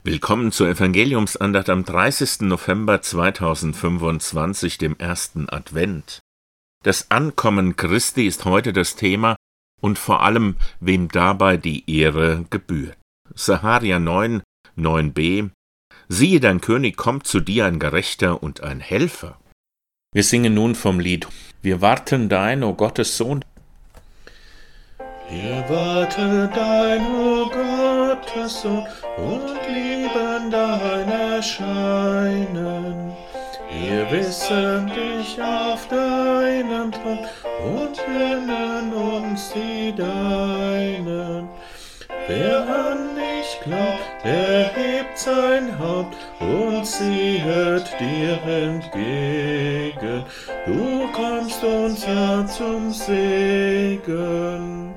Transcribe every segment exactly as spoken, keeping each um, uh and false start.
Willkommen zur Evangeliumsandacht am dreißigsten November zweitausendfünfundzwanzig, dem ersten Advent. Das Ankommen Christi ist heute das Thema und vor allem, wem dabei die Ehre gebührt. Sacharja neun, neun b: Siehe, dein König kommt zu dir, ein Gerechter und ein Helfer. Wir singen nun vom Lied Wir warten dein, o Gottes Sohn. Wir warten dein, o Gottes Sohn, und lieben dein Erscheinen. Wir wissen dich auf deinem Thron und nennen uns die Deinen. Wer an dich glaubt, der hebt sein Haupt und siehet dir entgegen. Du kommst uns ja zum Segen.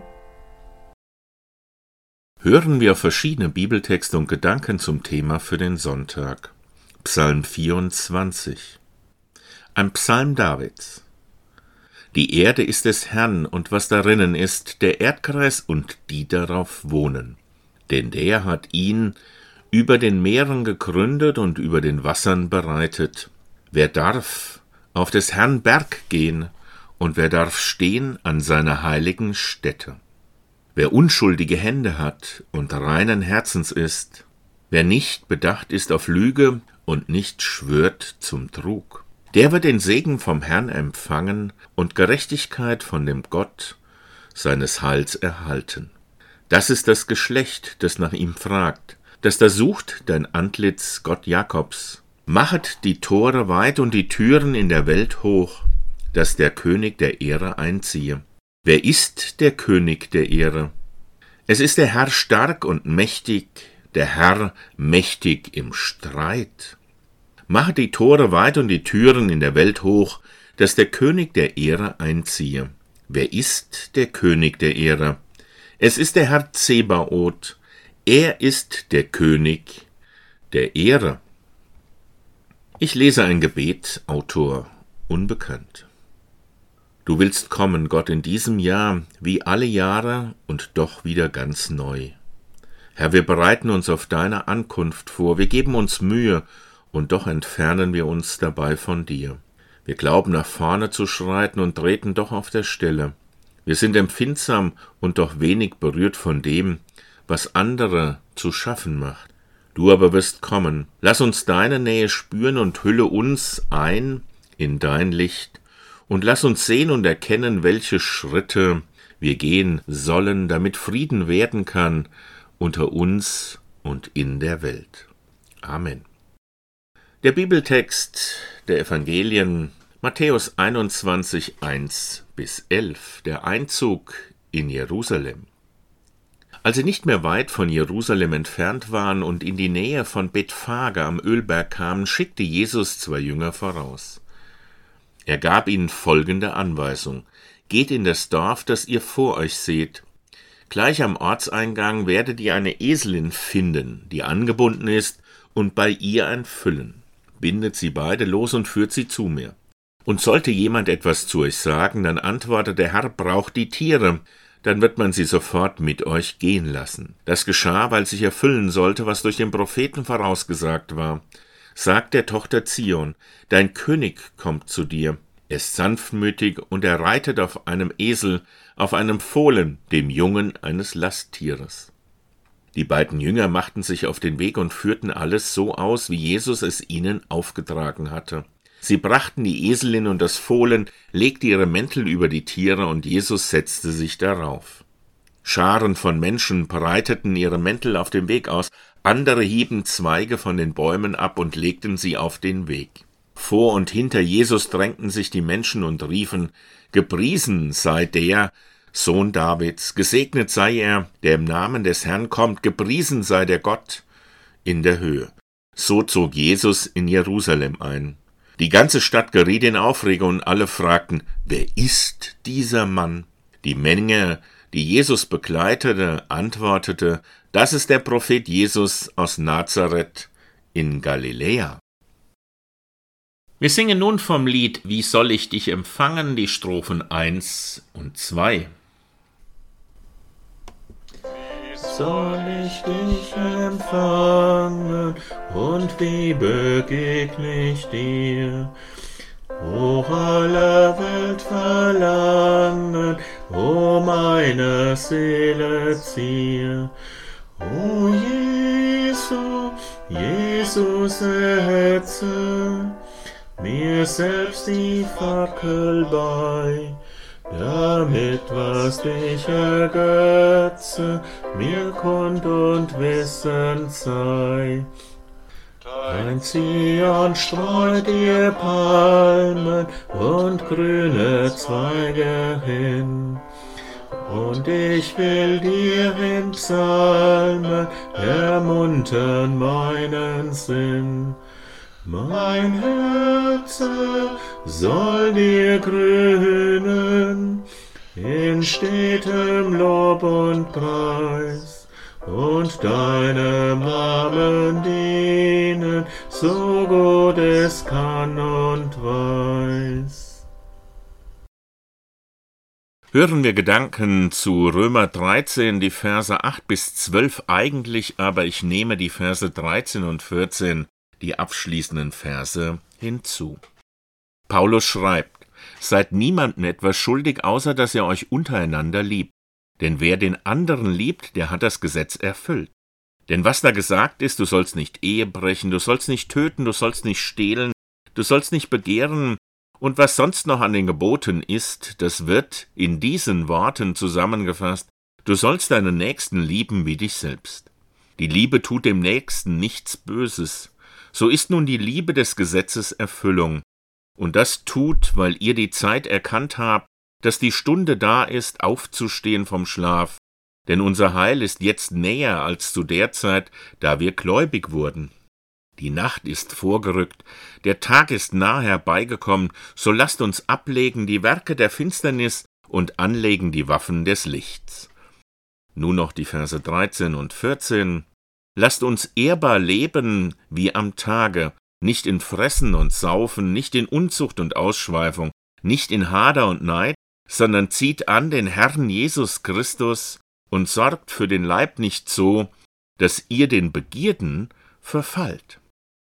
Hören wir auf verschiedene Bibeltexte und Gedanken zum Thema für den Sonntag. Psalm vierundzwanzig. Ein Psalm Davids. Die Erde ist des Herrn und was darinnen ist, der Erdkreis und die darauf wohnen. Denn der hat ihn über den Meeren gegründet und über den Wassern bereitet. Wer darf auf des Herrn Berg gehen und wer darf stehen an seiner heiligen Stätte? Wer unschuldige Hände hat und reinen Herzens ist, wer nicht bedacht ist auf Lüge und nicht schwört zum Trug, der wird den Segen vom Herrn empfangen und Gerechtigkeit von dem Gott seines Heils erhalten. Das ist das Geschlecht, das nach ihm fragt, das da sucht dein Antlitz, Gott Jakobs. Machet die Tore weit und die Türen in der Welt hoch, dass der König der Ehre einziehe. Wer ist der König der Ehre? Es ist der Herr stark und mächtig, der Herr mächtig im Streit. Mache die Tore weit und die Türen in der Welt hoch, dass der König der Ehre einziehe. Wer ist der König der Ehre? Es ist der Herr Zebaoth, er ist der König der Ehre. Ich lese ein Gebet, Autor unbekannt. Du willst kommen, Gott, in diesem Jahr, wie alle Jahre und doch wieder ganz neu. Herr, wir bereiten uns auf deine Ankunft vor, wir geben uns Mühe, und doch entfernen wir uns dabei von dir. Wir glauben, nach vorne zu schreiten und treten doch auf der Stelle. Wir sind empfindsam und doch wenig berührt von dem, was andere zu schaffen macht. Du aber wirst kommen. Lass uns deine Nähe spüren und hülle uns ein in dein Licht. Und lass uns sehen und erkennen, welche Schritte wir gehen sollen, damit Frieden werden kann unter uns und in der Welt. Amen. Der Bibeltext der Evangelien, Matthäus einundzwanzig, eins bis elf, der Einzug in Jerusalem. Als sie nicht mehr weit von Jerusalem entfernt waren und in die Nähe von Bethphage am Ölberg kamen, schickte Jesus zwei Jünger voraus. Er gab ihnen folgende Anweisung: Geht in das Dorf, das ihr vor euch seht. Gleich am Ortseingang werdet ihr eine Eselin finden, die angebunden ist, und bei ihr ein Füllen. Bindet sie beide los und führt sie zu mir. Und sollte jemand etwas zu euch sagen, dann antwortet der Herr, braucht die Tiere, dann wird man sie sofort mit euch gehen lassen. Das geschah, weil sich erfüllen sollte, was durch den Propheten vorausgesagt war. Sagt der Tochter Zion, dein König kommt zu dir. Er ist sanftmütig und er reitet auf einem Esel, auf einem Fohlen, dem Jungen eines Lasttieres. Die beiden Jünger machten sich auf den Weg und führten alles so aus, wie Jesus es ihnen aufgetragen hatte. Sie brachten die Eselin und das Fohlen, legten ihre Mäntel über die Tiere und Jesus setzte sich darauf. Scharen von Menschen breiteten ihre Mäntel auf dem Weg aus, andere hieben Zweige von den Bäumen ab und legten sie auf den Weg. Vor und hinter Jesus drängten sich die Menschen und riefen, Gepriesen sei der Sohn Davids, gesegnet sei er, der im Namen des Herrn kommt, gepriesen sei der Gott in der Höhe. So zog Jesus in Jerusalem ein. Die ganze Stadt geriet in Aufregung und alle fragten, wer ist dieser Mann? Die Menge, die Jesus begleitete, antwortete, das ist der Prophet Jesus aus Nazareth in Galiläa. Wir singen nun vom Lied Wie soll ich dich empfangen, die Strophen eins und zwei. soll ich dich empfangen und wie begegne ich dir? O aller Welt Verlangen, o meine Seele Zier. O Jesu, Jesus setze mir selbst die Fackel bei, damit was dich ergötze, mir kund und wissend sei. Dein Zion streut ihr Palmen und grüne Zweige hin, und ich will dir in Psalmen ermuntern meinen Sinn. Mein Herze soll dir grünen in stetem Lob und Preis und deinem Namen dienen, so gut es kann und weiß. Hören wir Gedanken zu Römer dreizehn, die Verse acht bis zwölf eigentlich, aber ich nehme die Verse dreizehn und vierzehn, die abschließenden Verse, hinzu. Paulus schreibt: Seid niemandem etwas schuldig, außer dass ihr euch untereinander liebt. Denn wer den anderen liebt, der hat das Gesetz erfüllt. Denn was da gesagt ist, du sollst nicht Ehe brechen, du sollst nicht töten, du sollst nicht stehlen, du sollst nicht begehren, und was sonst noch an den Geboten ist, das wird in diesen Worten zusammengefasst: Du sollst deinen Nächsten lieben wie dich selbst. Die Liebe tut dem Nächsten nichts Böses. So ist nun die Liebe des Gesetzes Erfüllung. Und das tut, weil ihr die Zeit erkannt habt, dass die Stunde da ist, aufzustehen vom Schlaf. Denn unser Heil ist jetzt näher als zu der Zeit, da wir gläubig wurden. Die Nacht ist vorgerückt, der Tag ist nah herbeigekommen, so lasst uns ablegen die Werke der Finsternis und anlegen die Waffen des Lichts. Nun noch die Verse dreizehn und vierzehn. Lasst uns ehrbar leben wie am Tage, nicht in Fressen und Saufen, nicht in Unzucht und Ausschweifung, nicht in Hader und Neid, sondern zieht an den Herrn Jesus Christus und sorgt für den Leib nicht so, dass ihr den Begierden verfallt.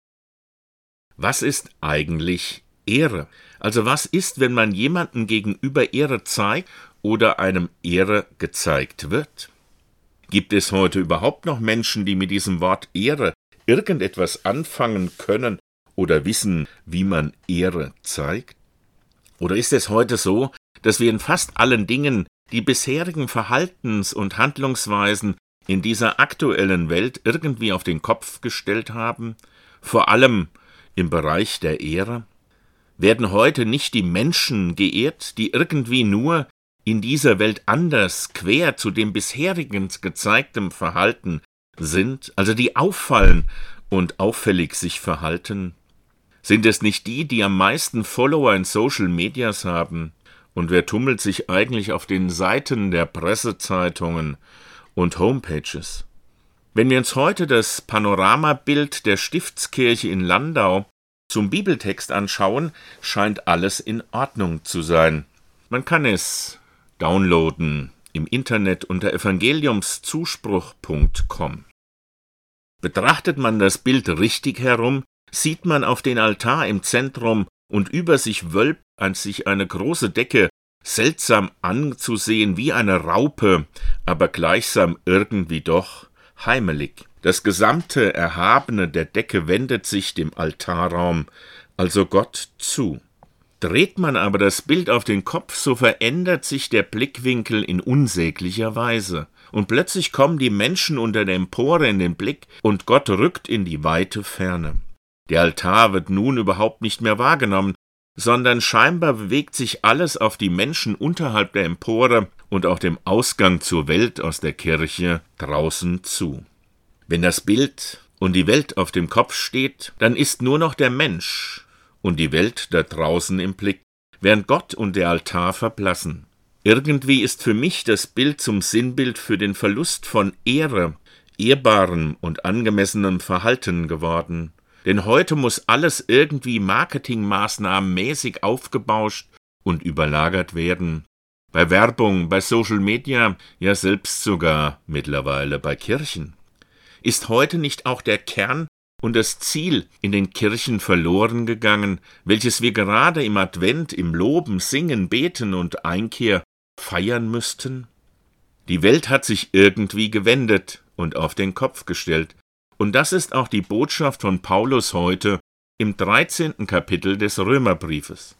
Was ist eigentlich Ehre? Also was ist, wenn man jemandem gegenüber Ehre zeigt oder einem Ehre gezeigt wird? Gibt es heute überhaupt noch Menschen, die mit diesem Wort Ehre irgendetwas anfangen können oder wissen, wie man Ehre zeigt? Oder ist es heute so, dass wir in fast allen Dingen die bisherigen Verhaltens- und Handlungsweisen in dieser aktuellen Welt irgendwie auf den Kopf gestellt haben, vor allem im Bereich der Ehre? Werden heute nicht die Menschen geehrt, die irgendwie nur in dieser Welt anders, quer zu dem bisherigen gezeigten Verhalten sind, also die auffallen und auffällig sich verhalten? Sind es nicht die, die am meisten Follower in Social Medias haben? Und wer tummelt sich eigentlich auf den Seiten der Pressezeitungen und Homepages? Wenn wir uns heute das Panoramabild der Stiftskirche in Landau zum Bibeltext anschauen, scheint alles in Ordnung zu sein. Man kann es downloaden im Internet unter evangeliumszuspruch punkt com. Betrachtet man das Bild richtig herum, sieht man auf den Altar im Zentrum und über sich wölbt an sich eine große Decke, seltsam anzusehen wie eine Raupe, aber gleichsam irgendwie doch heimelig. Das gesamte Erhabene der Decke wendet sich dem Altarraum, also Gott, zu. Dreht man aber das Bild auf den Kopf, so verändert sich der Blickwinkel in unsäglicher Weise. Und plötzlich kommen die Menschen unter der Empore in den Blick und Gott rückt in die weite Ferne. Der Altar wird nun überhaupt nicht mehr wahrgenommen, sondern scheinbar bewegt sich alles auf die Menschen unterhalb der Empore und auch dem Ausgang zur Welt aus der Kirche draußen zu. Wenn das Bild und die Welt auf dem Kopf steht, dann ist nur noch der Mensch und die Welt da draußen im Blick, während Gott und der Altar verblassen. Irgendwie ist für mich das Bild zum Sinnbild für den Verlust von Ehre, ehrbarem und angemessenem Verhalten geworden. Denn heute muss alles irgendwie marketingmaßnahmenmäßig aufgebauscht und überlagert werden. bei Werbung, bei Social Media, ja selbst sogar mittlerweile bei Kirchen. Ist heute nicht auch der Kern und das Ziel in den Kirchen verloren gegangen, welches wir gerade im Advent, im Loben, Singen, Beten und Einkehr feiern müssten? Die Welt hat sich irgendwie gewendet und auf den Kopf gestellt. Und das ist auch die Botschaft von Paulus heute im dreizehnten Kapitel des Römerbriefes.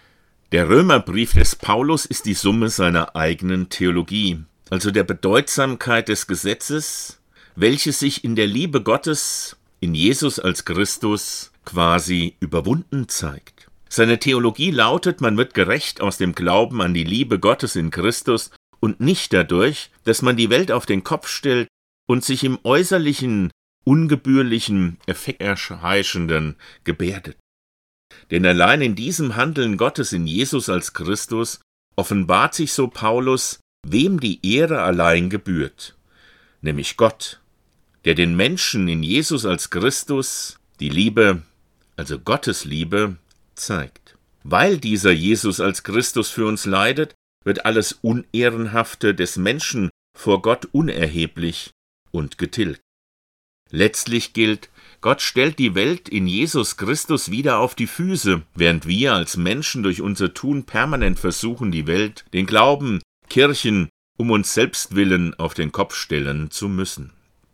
Der Römerbrief des Paulus ist die Summe seiner eigenen Theologie, also der Bedeutsamkeit des Gesetzes, welches sich in der Liebe Gottes, in Jesus als Christus, quasi überwunden zeigt. Seine Theologie lautet, man wird gerecht aus dem Glauben an die Liebe Gottes in Christus und nicht dadurch, dass man die Welt auf den Kopf stellt und sich im äußerlichen, ungebührlichen, effekterheischenden gebärdet. Denn allein in diesem Handeln Gottes in Jesus als Christus offenbart sich, so Paulus, wem die Ehre allein gebührt, nämlich Gott, der den Menschen in Jesus als Christus die Liebe, also Gottes Liebe, zeigt. Weil dieser Jesus als Christus für uns leidet, wird alles Unehrenhafte des Menschen vor Gott unerheblich und getilgt. Letztlich gilt, Gott stellt die Welt in Jesus Christus wieder auf die Füße, während wir als Menschen durch unser Tun permanent versuchen, die Welt, den Glauben, Kirchen, um uns selbst willen auf den Kopf stellen zu müssen.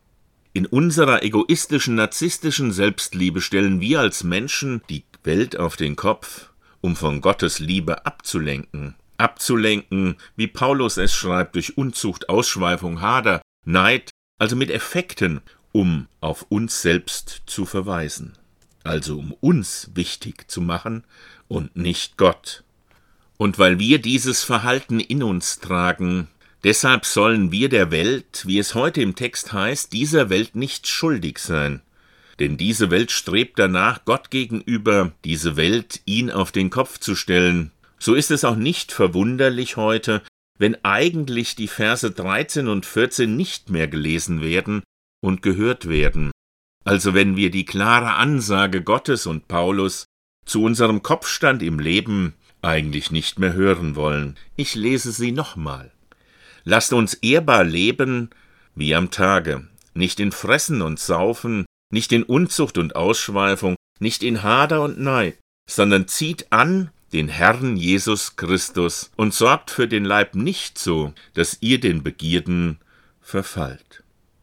In unserer egoistischen, narzisstischen Selbstliebe stellen wir als Menschen die Welt auf den Kopf, um von Gottes Liebe abzulenken. Abzulenken, wie Paulus es schreibt, durch Unzucht, Ausschweifung, Hader, Neid, also mit Effekten, um auf uns selbst zu verweisen, also um uns wichtig zu machen und nicht Gott. Und weil wir dieses Verhalten in uns tragen, deshalb sollen wir der Welt, wie es heute im Text heißt, dieser Welt nicht schuldig sein. Denn diese Welt strebt danach, Gott gegenüber, diese Welt ihn auf den Kopf zu stellen. So ist es auch nicht verwunderlich heute, wenn eigentlich die Verse dreizehn und vierzehn nicht mehr gelesen werden und gehört werden. Also wenn wir die klare Ansage Gottes und Paulus zu unserem Kopfstand im Leben eigentlich nicht mehr hören wollen. Ich lese sie nochmal. Lasst uns ehrbar leben wie am Tage, nicht in Fressen und Saufen, nicht in Unzucht und Ausschweifung, nicht in Hader und Neid, sondern zieht an den Herrn Jesus Christus und sorgt für den Leib nicht so, dass ihr den Begierden verfallt.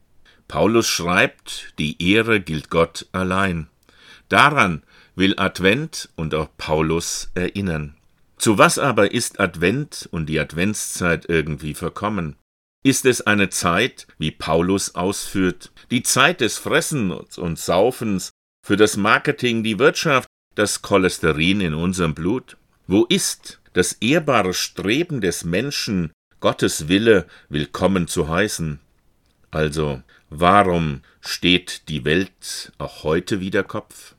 Paulus schreibt, die Ehre gilt Gott allein. Daran will Advent und auch Paulus erinnern. Zu was aber ist Advent und die Adventszeit irgendwie verkommen? Ist es eine Zeit, wie Paulus ausführt, die Zeit des Fressens und Saufens, für das Marketing, die Wirtschaft, das Cholesterin in unserem Blut? Wo ist das ehrbare Streben des Menschen, Gottes Wille willkommen zu heißen? Also, warum steht die Welt auch heute wieder Kopf?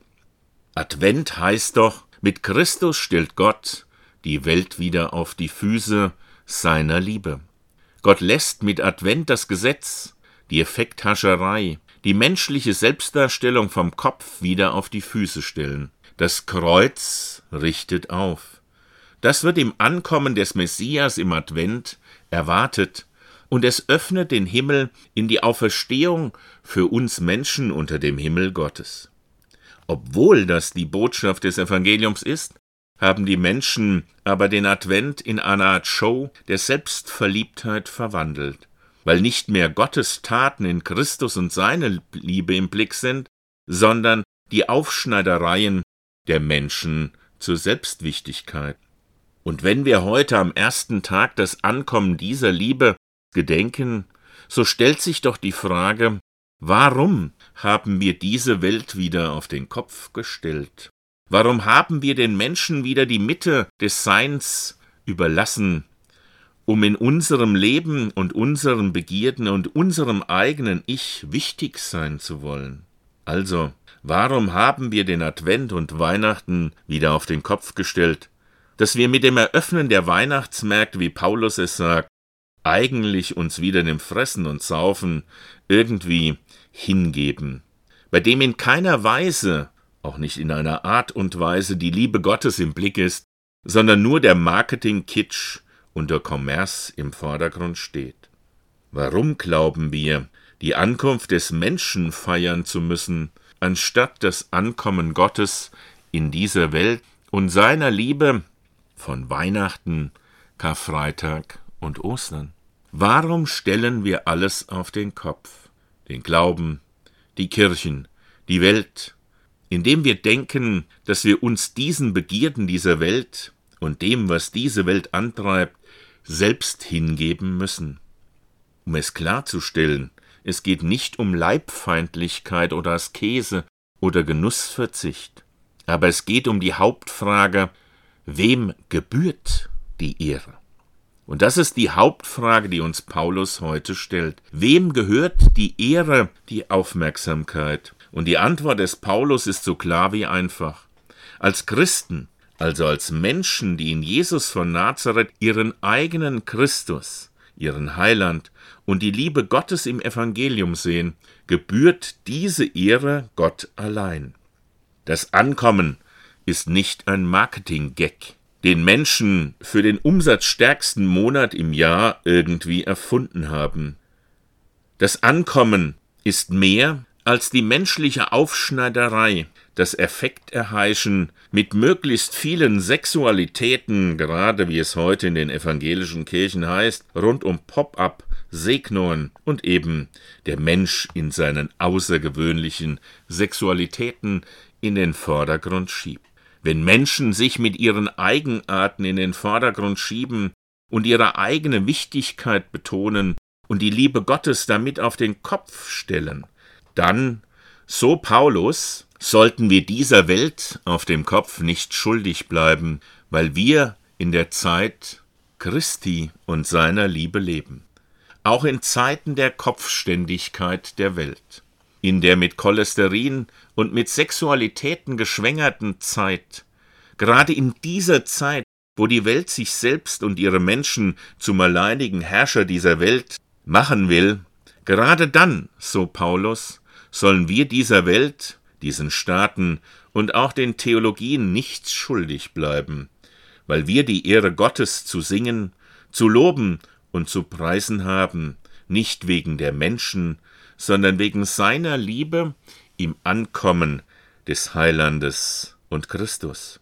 Advent heißt doch, mit Christus stellt Gott die Welt wieder auf die Füße seiner Liebe. Gott lässt mit Advent das Gesetz, die Effekthascherei, die menschliche Selbstdarstellung vom Kopf wieder auf die Füße stellen. Das Kreuz richtet auf. Das wird im Ankommen des Messias im Advent erwartet, und es öffnet den Himmel in die Auferstehung für uns Menschen unter dem Himmel Gottes. Obwohl das die Botschaft des Evangeliums ist, haben die Menschen aber den Advent in eine Art Show der Selbstverliebtheit verwandelt, weil nicht mehr Gottes Taten in Christus und seine Liebe im Blick sind, sondern die Aufschneidereien der Menschen zur Selbstwichtigkeit. Und wenn wir heute am ersten Tag das Ankommen dieser Liebe gedenken, so stellt sich doch die Frage, warum haben wir diese Welt wieder auf den Kopf gestellt? Warum haben wir den Menschen wieder die Mitte des Seins überlassen, um in unserem Leben und unseren Begierden und unserem eigenen Ich wichtig sein zu wollen? Also, warum haben wir den Advent und Weihnachten wieder auf den Kopf gestellt, dass wir mit dem Eröffnen der Weihnachtsmärkte, wie Paulus es sagt, eigentlich uns wieder dem Fressen und Saufen irgendwie hingeben, bei dem in keiner Weise, auch nicht in einer Art und Weise, die Liebe Gottes im Blick ist, sondern nur der Marketing-Kitsch und der Kommerz im Vordergrund steht. Warum glauben wir, die Ankunft des Menschen feiern zu müssen, anstatt das Ankommen Gottes in dieser Welt und seiner Liebe von Weihnachten, Karfreitag und Ostern? Warum stellen wir alles auf den Kopf? Den Glauben, die Kirchen, die Welt, indem wir denken, dass wir uns diesen Begierden dieser Welt und dem, was diese Welt antreibt, selbst hingeben müssen. Um es klarzustellen, es geht nicht um Leibfeindlichkeit oder Askese oder Genussverzicht, aber es geht um die Hauptfrage, wem gebührt die Ehre? Und das ist die Hauptfrage, die uns Paulus heute stellt. Wem gehört die Ehre, die Aufmerksamkeit? Und die Antwort des Paulus ist so klar wie einfach. Als Christen, also als Menschen, die in Jesus von Nazareth ihren eigenen Christus, ihren Heiland und die Liebe Gottes im Evangelium sehen, gebührt diese Ehre Gott allein. Das Ankommen ist nicht ein Marketing-Gag, den Menschen für den umsatzstärksten Monat im Jahr irgendwie erfunden haben. Das Ankommen ist mehr als die menschliche Aufschneiderei, das Effekterheischen mit möglichst vielen Sexualitäten, gerade wie es heute in den evangelischen Kirchen heißt, rund um Pop-up, Segnungen und eben der Mensch in seinen außergewöhnlichen Sexualitäten in den Vordergrund schiebt. Wenn Menschen sich mit ihren Eigenarten in den Vordergrund schieben und ihre eigene Wichtigkeit betonen und die Liebe Gottes damit auf den Kopf stellen, dann, so Paulus, sollten wir dieser Welt auf dem Kopf nicht schuldig bleiben, weil wir in der Zeit Christi und seiner Liebe leben. Auch in Zeiten der Kopfständigkeit der Welt, in der mit Cholesterin und mit Sexualitäten geschwängerten Zeit, gerade in dieser Zeit, wo die Welt sich selbst und ihre Menschen zum alleinigen Herrscher dieser Welt machen will, gerade dann, so Paulus, sollen wir dieser Welt, diesen Staaten und auch den Theologien nichts schuldig bleiben, weil wir die Ehre Gottes zu singen, zu loben und zu preisen haben, nicht wegen der Menschen, sondern wegen seiner Liebe im Ankommen des Heilandes und Christus.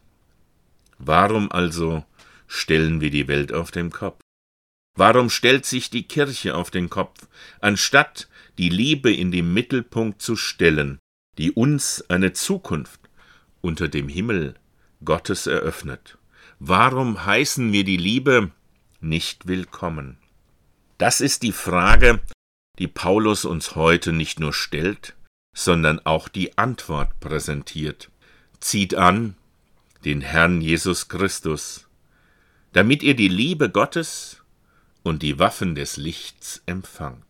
Warum also stellen wir die Welt auf den Kopf? Warum stellt sich die Kirche auf den Kopf, anstatt die Liebe in den Mittelpunkt zu stellen, die uns eine Zukunft unter dem Himmel Gottes eröffnet? Warum heißen wir die Liebe nicht willkommen? Das ist die Frage, die Paulus uns heute nicht nur stellt, sondern auch die Antwort präsentiert. Zieht an den Herrn Jesus Christus, damit ihr die Liebe Gottes und die Waffen des Lichts empfangt.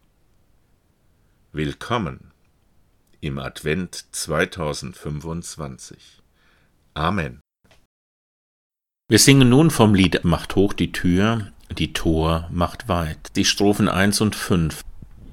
Willkommen im Advent zweitausendfünfundzwanzig. Amen. Wir singen nun vom Lied Macht hoch die Tür, die Tor macht weit. Die Strophen eins und fünf.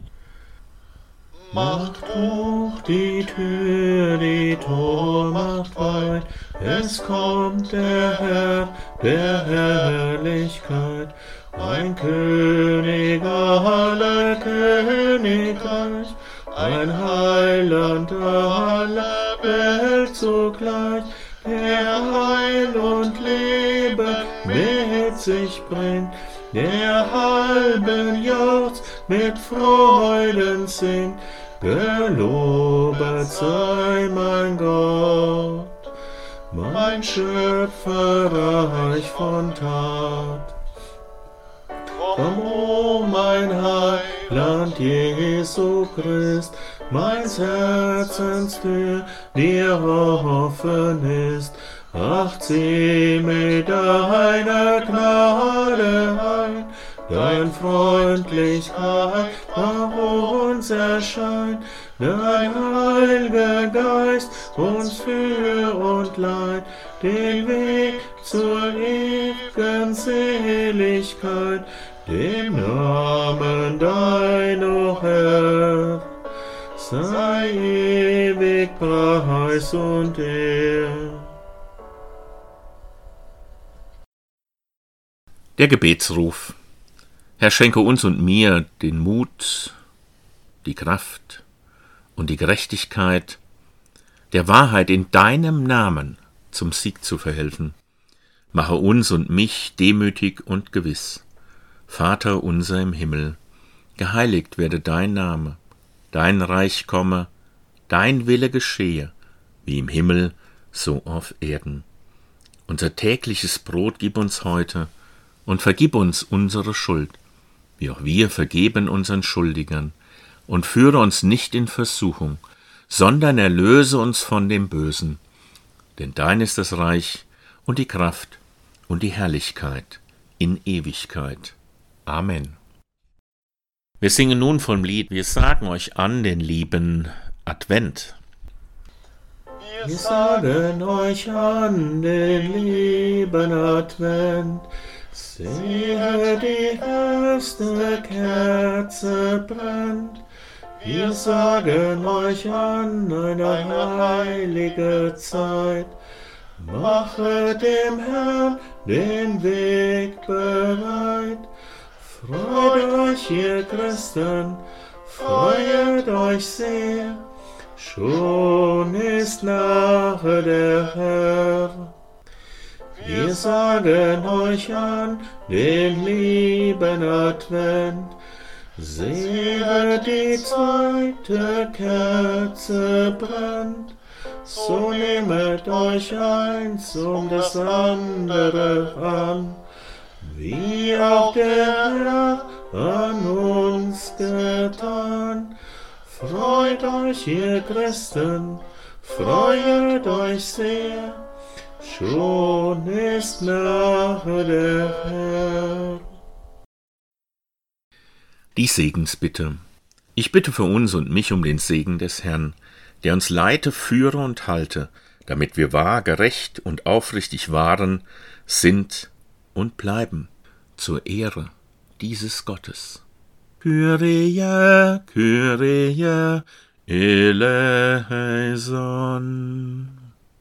Macht hoch die Tür, die Tor macht weit, es kommt der Herr der Herrlichkeit, ein König aller Königreich, ein Heiland aller Welt zugleich, der Heil und Leben mit sich bringt, der halben jauchzt, mit Freuden singt, gelobet sei mein Gott, mein Schöpfer reich von Tat. Komm, o mein Heiland Jesu Christ, meins Herzens Tür dir offen ist, ach, zieh mit deiner Gnade ein, dein Freundlichkeit nach uns erscheint, dein Heiliger Geist uns führ und leit, den Weg zur ewigen Seligkeit, dem Namen dein, o Herr, sei ewig Preis und Ehr. Der Gebetsruf. Herr, schenke uns und mir den Mut, die Kraft und die Gerechtigkeit, der Wahrheit in deinem Namen zum Sieg zu verhelfen. Mache uns und mich demütig und gewiss. Vater unser im Himmel, geheiligt werde dein Name, dein Reich komme, dein Wille geschehe, wie im Himmel, so auf Erden. Unser tägliches Brot gib uns heute und vergib uns unsere Schuld, wie auch wir vergeben unseren Schuldigern, und führe uns nicht in Versuchung, sondern erlöse uns von dem Bösen. Denn dein ist das Reich und die Kraft und die Herrlichkeit in Ewigkeit. Amen. Wir singen nun vom Lied Wir sagen euch an den lieben Advent. Wir sagen euch an den lieben Advent, sehe, die erste Kerze brennt. Wir sagen euch an eine heilige Zeit, mache dem Herrn den Weg bereit. Freut euch, ihr Christen, freut euch sehr, schon ist nahe der Herr. Wir sagen euch an den lieben Advent, sehe, die zweite Kerze brennt, so nehmet euch eins um das andere an, wie auch der Herr an uns getan. Freut euch, ihr Christen, freut euch sehr, schon ist nahe der Herr. Die Segensbitte. Ich bitte für uns und mich um den Segen des Herrn, der uns leite, führe und halte, damit wir wahr, gerecht und aufrichtig waren, sind und bleiben, zur Ehre dieses Gottes. Kyrie, Kyrie, eleison.